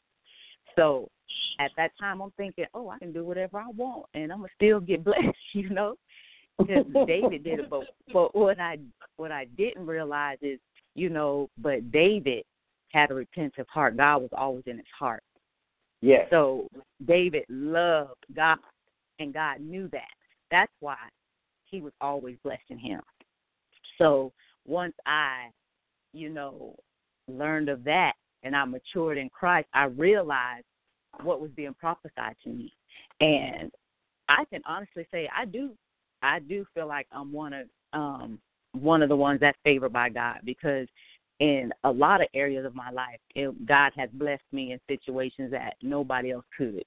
So at that time, I'm thinking, oh, I can do whatever I want, and I'm going to still get blessed, you know, because David did it. But, but what I what I didn't realize is, you know, but David had a repentant heart. God was always in his heart. Yes. So David loved God, and God knew that. That's why he was always blessing him. So once I, you know, learned of that and I matured in Christ, I realized what was being prophesied to me. And I can honestly say I do I do feel like I'm one of um, one of the ones that's favored by God, because in a lot of areas of my life, it, God has blessed me in situations that nobody else could.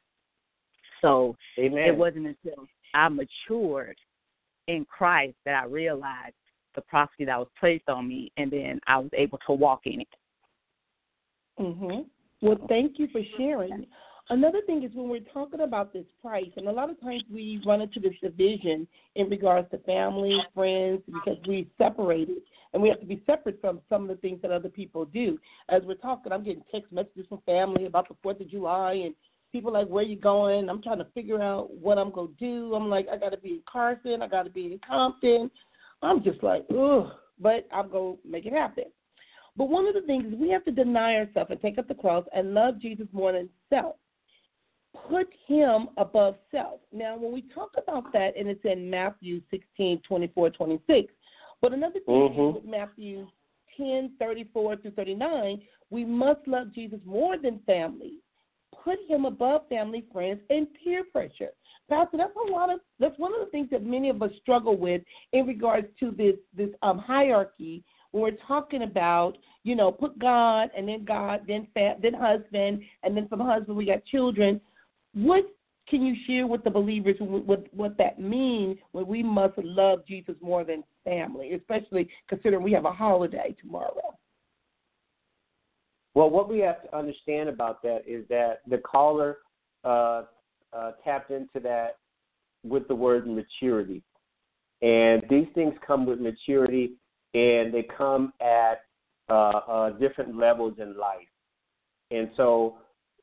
So Amen. It wasn't until I matured in Christ that I realized the prophecy that was placed on me, and then I was able to walk in it. Mm-hmm. Well, thank you for sharing. Another thing is when we're talking about this price, and a lot of times we run into this division in regards to family, friends, because we separated, and we have to be separate from some of the things that other people do. As we're talking, I'm getting text messages from family about the fourth of July, and people like, where you going? I'm trying to figure out what I'm going to do. I'm like, I got to be in Carson. I got to be in Compton. I'm just like, ugh, but I'm going to make it happen. But one of the things is we have to deny ourselves and take up the cross and love Jesus more than self. Put him above self. Now, when we talk about that, and it's in Matthew sixteen, twenty-four, twenty-six, but another thing mm-hmm. is with Matthew ten, thirty-four through thirty-nine, we must love Jesus more than family. Put him above family, friends, and peer pressure. Pastor, that's a lot of that's one of the things that many of us struggle with in regards to this this um, hierarchy. When we're talking about, you know, put God and then God, then fa- then husband, and then from husband we got children. What can you share with the believers what, what that means when we must love Jesus more than family, especially considering we have a holiday tomorrow? Well, what we have to understand about that is that the caller uh, uh, tapped into that with the word maturity. And these things come with maturity, and they come at uh, uh, different levels in life. And so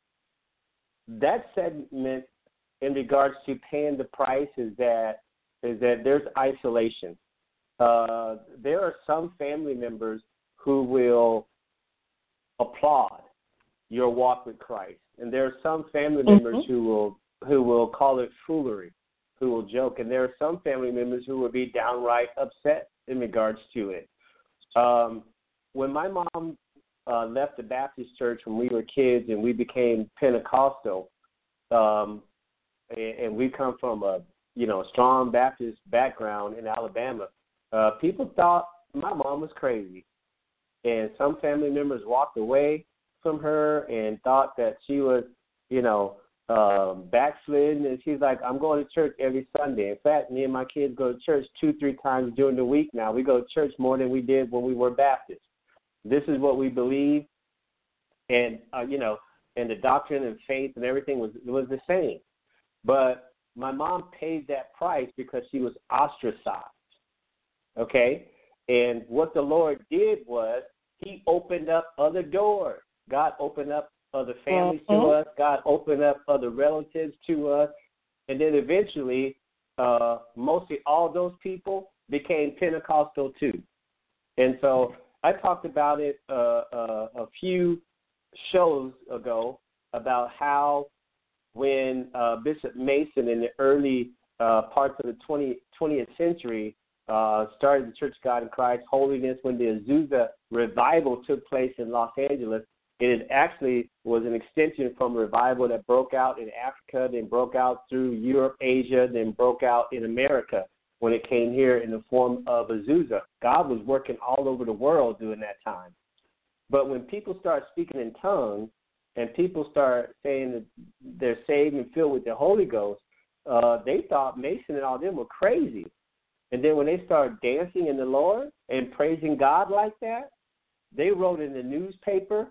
that segment in regards to paying the price is that is that there's isolation. Uh, there are some family members who will applaud your walk with Christ, and there are some family members mm-hmm. who will who will call it foolery, who will joke, and there are some family members who will be downright upset in regards to it. Um, when my mom uh, left the Baptist church when we were kids and we became Pentecostal, um, and, and we come from a you know strong Baptist background in Alabama, uh, people thought my mom was crazy. And some family members walked away from her and thought that she was, you know, um, backslidden. And she's like, I'm going to church every Sunday. In fact, me and my kids go to church two, three times during the week now. We go to church more than we did when we were Baptist. This is what we believe. And, uh, you know, and the doctrine and faith and everything was was the same. But my mom paid that price because she was ostracized. Okay? And what the Lord did was he opened up other doors. God opened up other families mm-hmm. to us. God opened up other relatives to us. And then eventually, uh, mostly all those people became Pentecostal too. And so I talked about it uh, uh, a few shows ago about how when uh, Bishop Mason in the early uh, parts of the twentieth century uh, started the Church of God in Christ Holiness, when the Azusa revival took place in Los Angeles, it actually was an extension from a revival that broke out in Africa, then broke out through Europe, Asia, then broke out in America when it came here in the form of Azusa. God was working all over the world during that time. But when people start speaking in tongues and people start saying that they're saved and filled with the Holy Ghost, uh, they thought Mason and all them were crazy. And then when they started dancing in the Lord and praising God like that, they wrote in the newspaper,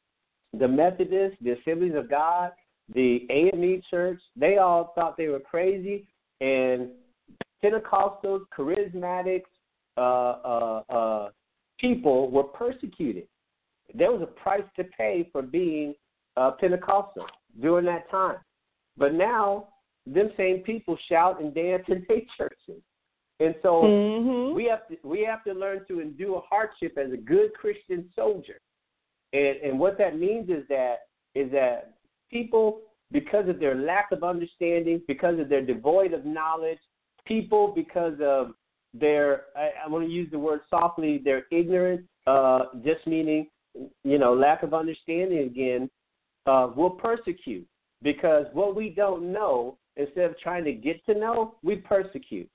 the Methodists, the Assemblies of God, the A M E Church, they all thought they were crazy. And Pentecostals, charismatics, uh, uh, uh, people were persecuted. There was a price to pay for being uh, Pentecostal during that time. But now, them same people shout and dance in their churches. And so mm-hmm. we have to we have to learn to endure hardship as a good Christian soldier. And and what that means is that is that people, because of their lack of understanding, because of their devoid of knowledge, people because of their, I, I want to use the word softly, their ignorance, uh, just meaning, you know, lack of understanding again, uh, will persecute. Because what we don't know, instead of trying to get to know, we persecute.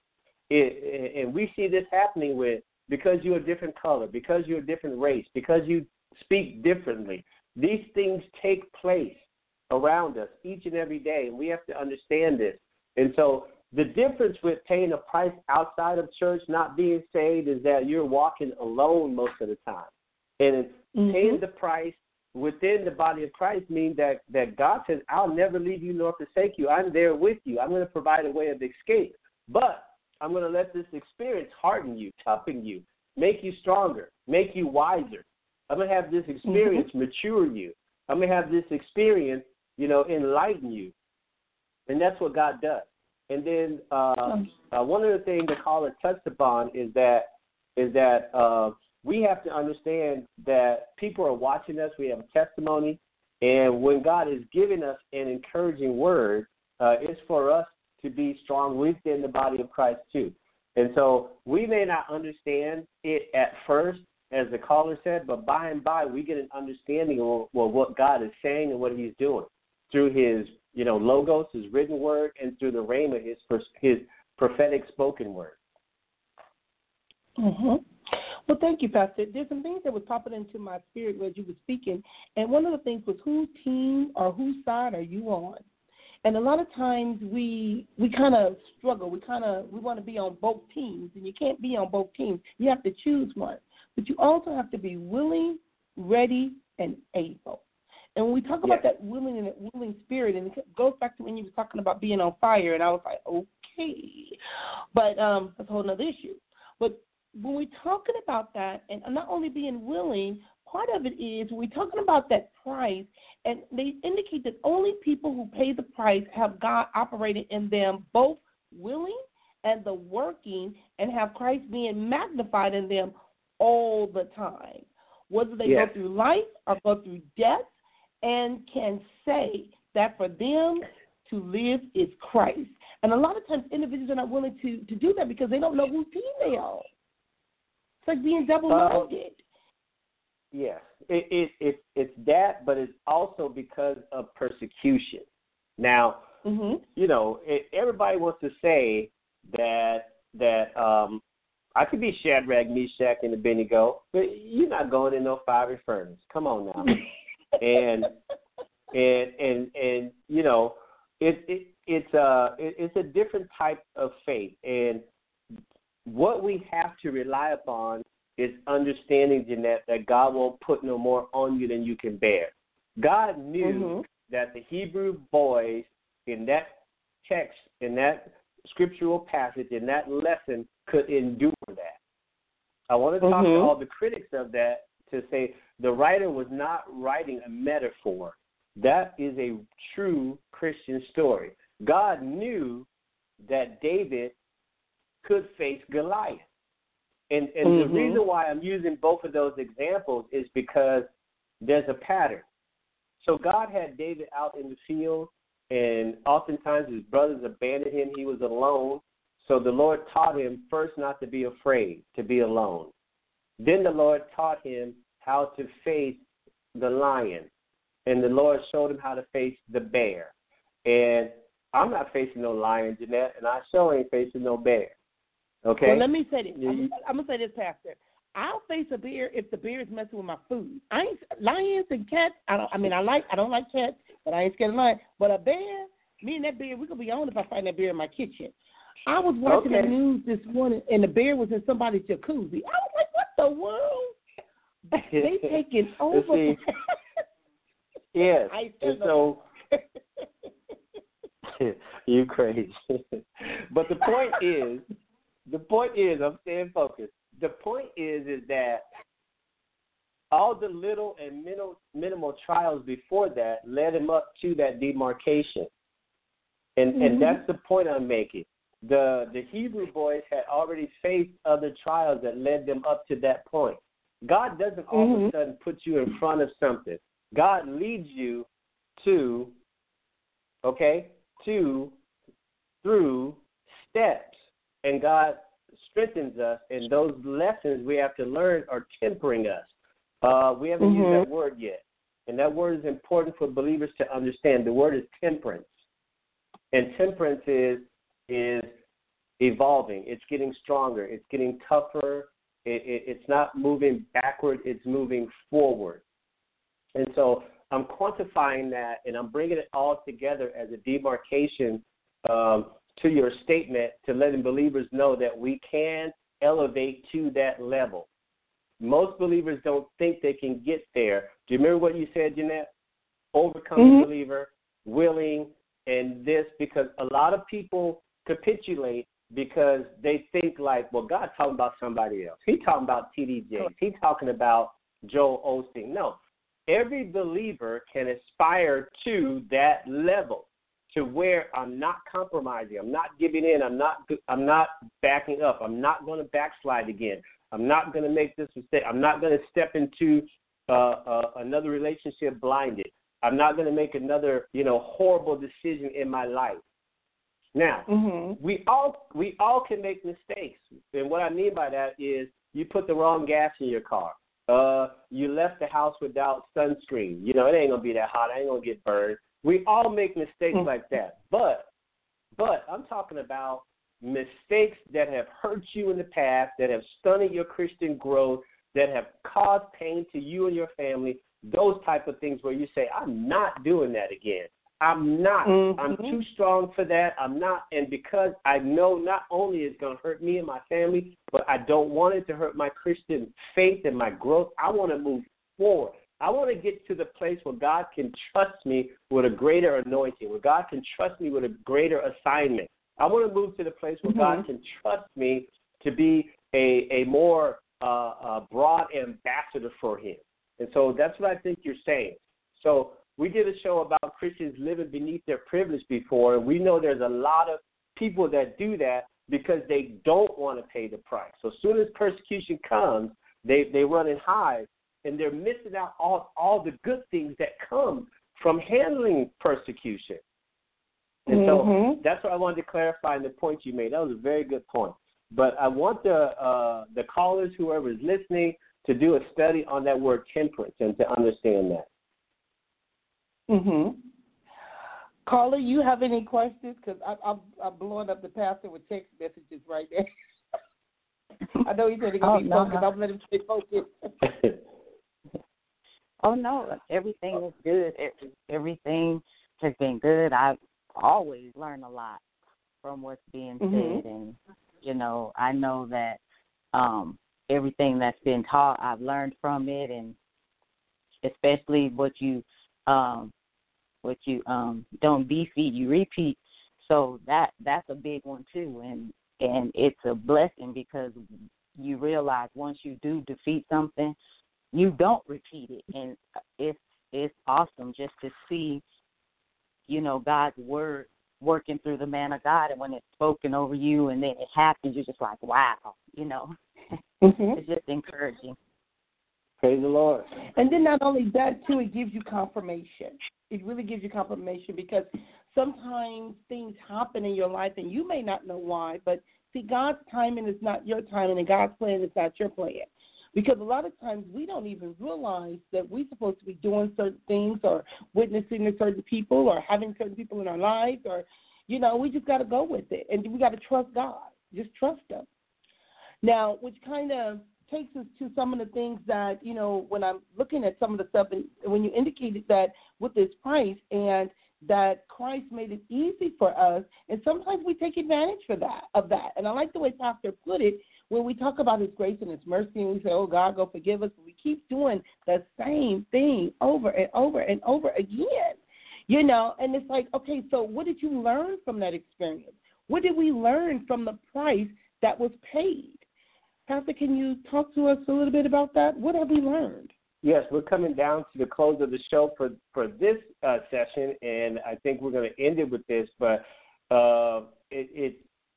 It, and we see this happening with, because you're a different color, because you're a different race, because you speak differently. These things take place around us each and every day, and we have to understand this. And so the difference with paying a price outside of church, not being saved, is that you're walking alone most of the time. And mm-hmm. paying the price within the body of Christ means that, that God says, I'll never leave you nor forsake you. I'm there with you. I'm going to provide a way of escape. But I'm going to let this experience harden you, toughen you, make you stronger, make you wiser. I'm going to have this experience mm-hmm. mature you. I'm going to have this experience, you know, enlighten you. And that's what God does. And then uh, uh, one of the things the caller touched upon is that is that uh, we have to understand that people are watching us. We have a testimony. And when God is giving us an encouraging word, uh, it's for us to be strong within the body of Christ too. And so we may not understand it at first, as the caller said, but by and by we get an understanding of well, what God is saying and what he's doing through his, you know, logos, his written word, and through the rhema, his his prophetic spoken word. Mm-hmm. Well, thank you, Pastor. There's some things that were popping into my spirit as you were speaking, and one of the things was whose team or whose side are you on? And a lot of times we we kind of struggle. We kind of we want to be on both teams, and you can't be on both teams. You have to choose one. But you also have to be willing, ready, and able. And when we talk about yes. that willing and that willing spirit, and it goes back to when you were talking about being on fire, and I was like, okay. But um, that's a whole other issue. But when we're talking about that, and not only being willing, part of it is when we're talking about that price, and they indicate that only people who pay the price have God operating in them, both willing and the working, and have Christ being magnified in them all the time, whether they yes. go through life or go through death, and can say that for them to live is Christ. And a lot of times individuals are not willing to, to do that because they don't know whose team they are. It's like being double-minded. Uh, yes, it, it, it, it's that, but it's also because of persecution. Now, mm-hmm. you know, it, everybody wants to say that that um, I could be Shadrach, Meshach, and Abednego, but you're not going in no fiery furnace. Come on now. and and and and you know, it, it it's a it, it's a different type of faith, and what we have to rely upon is understanding, Jeanette, that God won't put no more on you than you can bear. God knew mm-hmm. that the Hebrew boys in that text, in that scriptural passage, in that lesson, could endure that. I want to talk mm-hmm. to all the critics of that to say the writer was not writing a metaphor. That is a true Christian story. God knew that David could face Goliath. And, and mm-hmm. the reason why I'm using both of those examples is because there's a pattern. So God had David out in the field, and oftentimes his brothers abandoned him. He was alone. So the Lord taught him first not to be afraid, to be alone. Then the Lord taught him how to face the lion, and the Lord showed him how to face the bear. And I'm not facing no lion, Jeanette, and I sure ain't facing no bear. Okay? Well, let me say this. I'm, I'm going to say this, Pastor. I'll face a bear if the bear is messing with my food. I ain't lions and cats. I don't. I mean, I like. I don't like cats, but I ain't scared of lions. But a bear, me and that bear, we could be on if I find that bear in my kitchen. I was watching okay. the news this morning, and the bear was in somebody's jacuzzi. I was like, what the world? They taking over. See, yes. And so you crazy. But the point is, the point is, I'm staying focused. The point is, is that all the little and minimal, minimal trials before that led him up to that demarcation. And mm-hmm. and that's the point I'm making. The the Hebrew boys had already faced other trials that led them up to that point. God doesn't all mm-hmm. of a sudden put you in front of something. God leads you to, okay, to, through steps. And God strengthens us, and those lessons we have to learn are tempering us. Uh, we haven't mm-hmm. used that word yet. And that word is important for believers to understand. The word is temperance. And temperance is is evolving. It's getting stronger. It's getting tougher. It, it, it's not moving backward. It's moving forward. And so I'm quantifying that, and I'm bringing it all together as a demarcation um, to your statement, to letting believers know that we can elevate to that level. Most believers don't think they can get there. Do you remember what you said, Jeanette? Overcoming mm-hmm. believer, willing, and this, because a lot of people capitulate because they think like, well, God's talking about somebody else. He's talking about T D Jakes. He's talking about Joel Osteen. No, every believer can aspire to that level, to where I'm not compromising. I'm not giving in. I'm not I'm not backing up. I'm not going to backslide again. I'm not going to make this mistake. I'm not going to step into uh, uh, another relationship blinded. I'm not going to make another, you know, horrible decision in my life. Now, mm-hmm. we all we all can make mistakes, and what I mean by that is you put the wrong gas in your car. Uh, you left the house without sunscreen. You know, it ain't gonna be that hot. I ain't gonna get burned. We all make mistakes mm-hmm. like that. But, but I'm talking about mistakes that have hurt you in the past, that have stunted your Christian growth, that have caused pain to you and your family. Those type of things where you say, I'm not doing that again. I'm not. Mm-hmm. I'm too strong for that. I'm not. And because I know not only it's going to hurt me and my family, but I don't want it to hurt my Christian faith and my growth, I want to move forward. I want to get to the place where God can trust me with a greater anointing, where God can trust me with a greater assignment. I want to move to the place where mm-hmm. God can trust me to be a, a more uh, uh, broad ambassador for him. And so that's what I think you're saying. So we did a show about Christians living beneath their privilege before, and we know there's a lot of people that do that because they don't want to pay the price. So as soon as persecution comes, they, they run and hide, and they're missing out on all the good things that come from handling persecution. And mm-hmm. so that's what I wanted to clarify in the point you made. That was a very good point. But I want the uh, the callers, whoever is listening, to do a study on that word temperance and to understand that. Mm-hmm. Caller, you have any questions? Because I'm, I'm blowing up the pastor with text messages right now. I know he said he's going to oh, be no, focused. no. I'm letting him stay focused. Oh, no, everything is good. Everything has been good. I've always learned a lot from what's being mm-hmm. said. And, you know, I know that um, everything that's been taught, I've learned from it, and especially what you um, what you um, don't defeat, you repeat. So that that's a big one, too. And, and it's a blessing because you realize once you do defeat something, you don't repeat it. And it's it's awesome just to see, you know, God's word working through the man of God. And when it's spoken over you and then it happens, you're just like, wow, you know. Mm-hmm. It's just encouraging. Praise the Lord. And then not only that, too, it gives you confirmation. It really gives you confirmation because sometimes things happen in your life and you may not know why, but see, God's timing is not your timing and God's plan is not your plan. Because a lot of times we don't even realize that we're supposed to be doing certain things or witnessing to certain people or having certain people in our lives or, you know, we just got to go with it. And we got to trust God. Just trust Him. Now, which kind of takes us to some of the things that, you know, when I'm looking at some of the stuff, and when you indicated that with this price and that Christ made it easy for us, and sometimes we take advantage for that of that. And I like the way Pastor put it when we talk about His grace and His mercy, and we say, oh, God, go forgive us. But we keep doing the same thing over and over and over again, you know. And it's like, okay, so what did you learn from that experience? What did we learn from the price that was paid? Pastor, can you talk to us a little bit about that? What have we learned? Yes, we're coming down to the close of the show for, for this uh, session, and I think we're going to end it with this. But uh, it, it,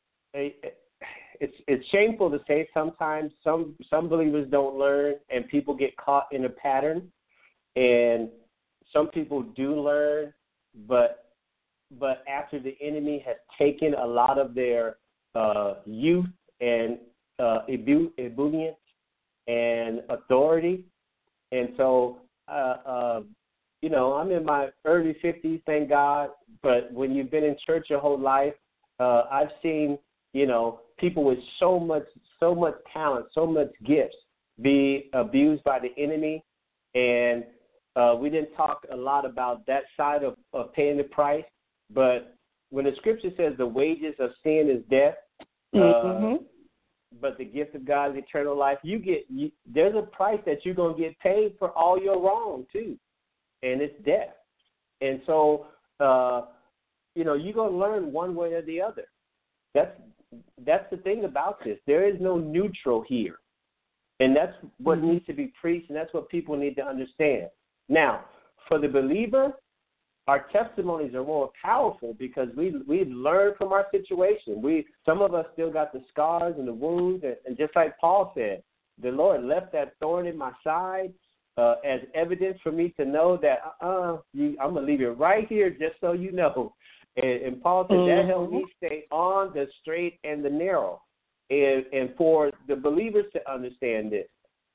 it it's it's shameful to say sometimes some some believers don't learn, and people get caught in a pattern. And some people do learn, but but after the enemy has taken a lot of their uh, youth and uh, ebullience and authority. And so, uh, uh, you know, I'm in my early fifties, thank God. But when you've been in church your whole life, uh, I've seen, you know, people with so much, so much talent, so much gifts be abused by the enemy. And uh, we didn't talk a lot about that side of, of paying the price. But when the scripture says the wages of sin is death, Mm-hmm. uh, but the gift of God is eternal life, you get you, there's a price that you're going to get paid for all your wrong too, and it's death. And so, uh, you know, you're going to learn one way or the other. That's that's the thing about this. There is no neutral here, and that's what Mm-hmm. needs to be preached, and that's what people need to understand. Now, for the believer, our testimonies are more powerful because we we've learned from our situation. We some of us still got the scars and the wounds, and, and just like Paul said, the Lord left that thorn in my side uh, as evidence for me to know that uh, you, I'm gonna leave it right here just so you know. And, and Paul said Mm-hmm. that helped me stay on the straight and the narrow, and and for the believers to understand this,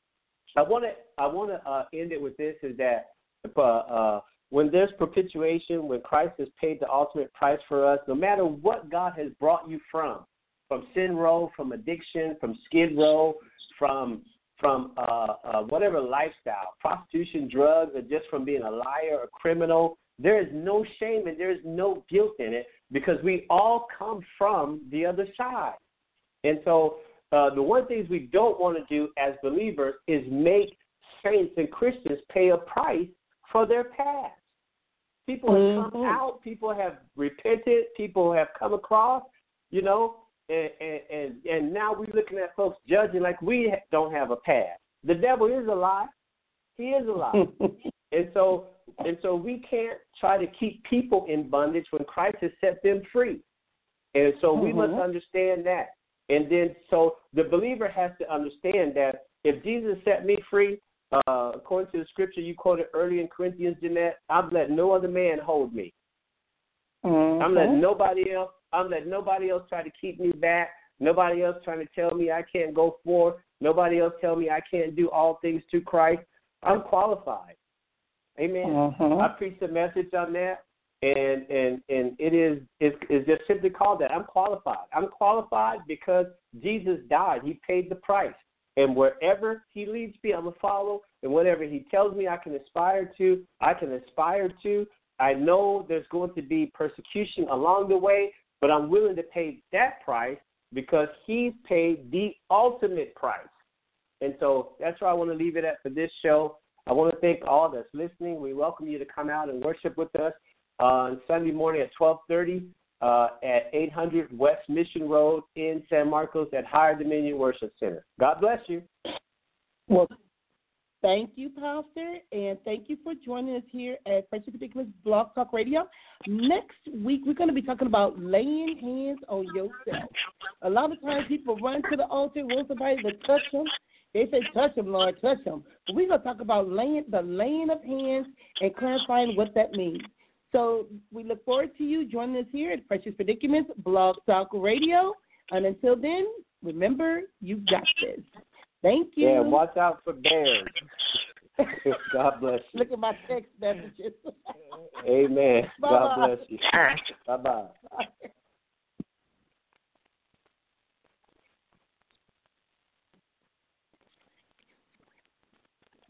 I want to I want to uh, end it with this: is that uh, uh, when there's propitiation, when Christ has paid the ultimate price for us, no matter what God has brought you from, from sin row, from addiction, from skid row, from from uh, uh, whatever lifestyle, prostitution, drugs, or just from being a liar or criminal, there is no shame and there is no guilt in it because we all come from the other side. And so uh, the one things we don't want to do as believers is make saints and Christians pay a price for their past. People have come Mhm. out. People have repented. People have come across, you know, and and, and, and now we're looking at folks judging like we don't have a past. The devil is a lie. He is a lie. and so and so we can't try to keep people in bondage when Christ has set them free. And so we Mhm. must understand that. And then so the believer has to understand that if Jesus set me free, Uh, according to the scripture you quoted earlier in Corinthians, Jeanette, I'm letting no other man hold me. Mm-hmm. I'm letting nobody else. I'm letting nobody else try to keep me back. Nobody else trying to tell me I can't go forth. Nobody else tell me I can't do all things through Christ. I'm qualified. Amen. Mm-hmm. I preached a message on that, and and and it is it's, it's just simply called that. I'm qualified. I'm qualified because Jesus died. He paid the price. And wherever he leads me, I'm going to follow. And whatever he tells me I can aspire to, I can aspire to. I know there's going to be persecution along the way, but I'm willing to pay that price because he's paid the ultimate price. And so that's where I want to leave it at for this show. I want to thank all that's listening. We welcome you to come out and worship with us on Sunday morning at twelve thirty. Uh, at eight hundred West Mission Road in San Marcos at Higher Dominion Worship Center. God bless you. Well, Thank you, Pastor, and thank you for joining us here at Precious Predicaments Blog Talk Radio. Next week, we're going to be talking about laying hands on yourself. A lot of times people run to the altar, want somebody to touch them. They say, touch them, Lord, touch them. But we're going to talk about laying, the laying of hands and clarifying what that means. So we look forward to you joining us here at Precious Predicaments Blog Talk Radio. And until then, remember, you got this. Thank you. Yeah, watch out for bears. God bless you. Look at my text messages. Amen. Bye-bye. God bless you. Bye-bye.